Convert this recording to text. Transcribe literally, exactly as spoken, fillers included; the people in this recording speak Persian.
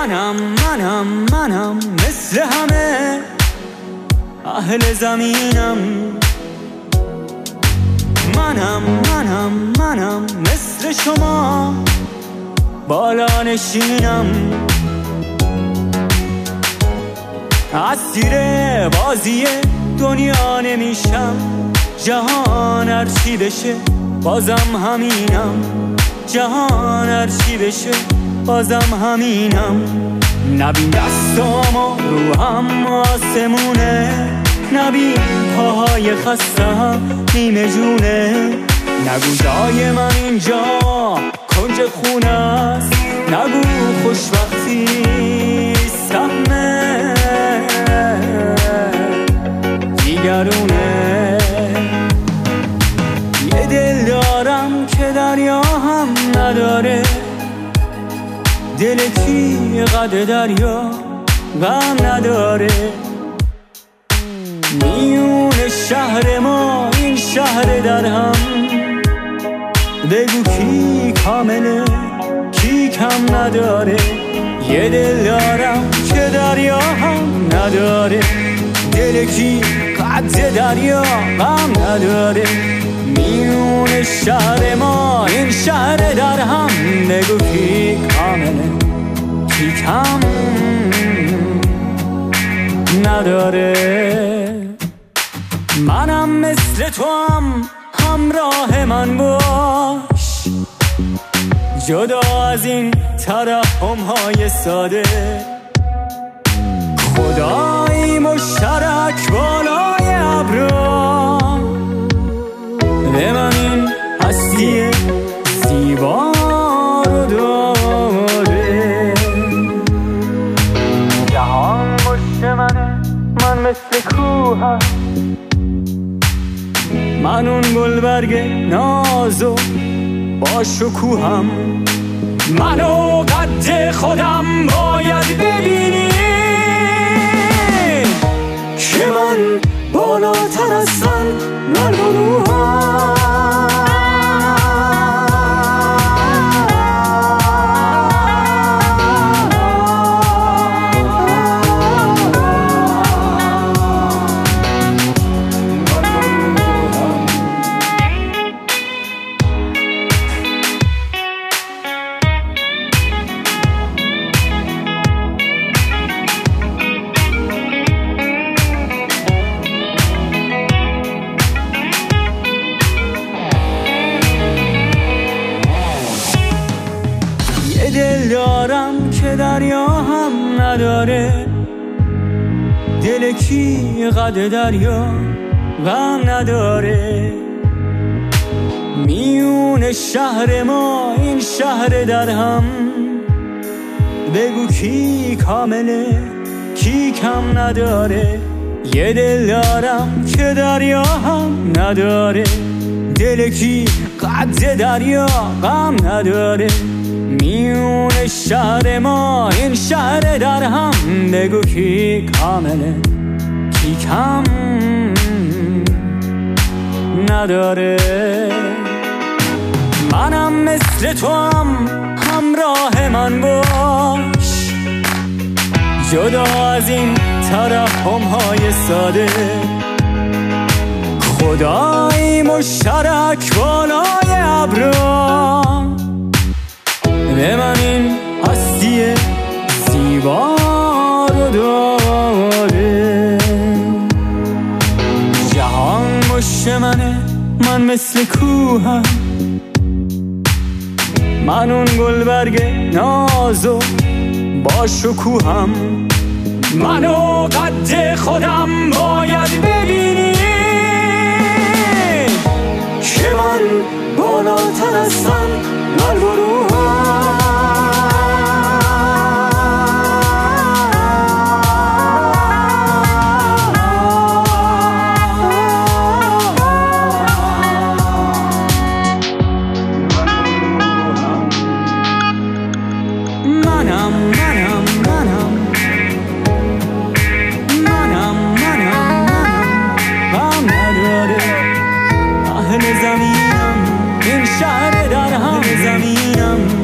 منم منم منم مثل همه اهل زمینم. منم منم منم مثل شما بالا نشینم. اسیر بازی دنیا نمیشم، جهان هرچی بشه بازم همینم. جهان هرچی بشه بازم همینم. نبین دستامو رو هم آسمونه، نبین پاهای خستم نیمه جونه. نگو جای من اینجا کنج خونه است، نگو خوشبختی سهمه دیگرونه. یه دل دارم که دریا هم نداره، دل کی قد دریا غم نداره. میون شهر ما این شهر در هم، بگو کی کامله کی کم نداره. یه دل دارم که دریا هم نداره، دل کی قد دریا غم نداره. میون شهر ما این شهر در هم، بگو کی کامله کی کم نداره. منم مثل تو هم همراه من باش، جدا از این ترحم‌های ساده. خدایی مشترک بالای ابرا به من این هستی زیبا رو داده. جهان پشت منه، من مثل کوهم، من اون گلبرگ نازو با شکوهم. منو قد خودم باید ببینی که من بالاتر هستم من روحم. دل دارم که دریا هم نداره، دل کی قد دریا غم نداره. میون شهر ما این شهر در هم، بگو کی کامله کی کم نداره. یه دل دارم که دریا هم نداره، دل کی قد دریا غم نداره. میون شهر ما این شهر در هم، بگو کی کامله کی کم نداره. منم مثل تو هم همراه من باش، جدا از این ترحم‌های ساده. خدایی مشترک بالای ابرا به من این هستی زیبا رو داده. جهان مشت منه، من مثل کوهم، من اون گلبرگ نازو با شکوهم. منو قد خودم باید ببینی که من بالاتر هستم من روحم. منم منم منم منم منم منم غم نداره. اهل زمینم این شهر در هم زمینم.